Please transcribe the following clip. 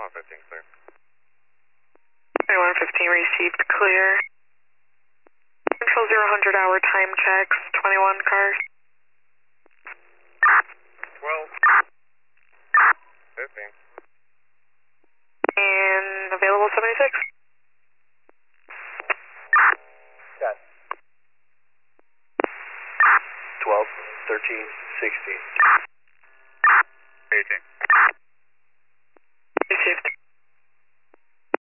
15 clear. 2115 received clear. Control 0 hour time checks, 21 cars. 12. 15. And available 76. 10. 12, 13, 16. 18. Received.